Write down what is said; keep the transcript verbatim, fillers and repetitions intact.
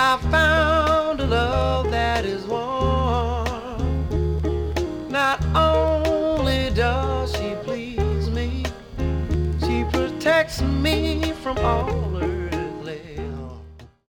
I found a love that is warm. Not only does she please me, she protects me from all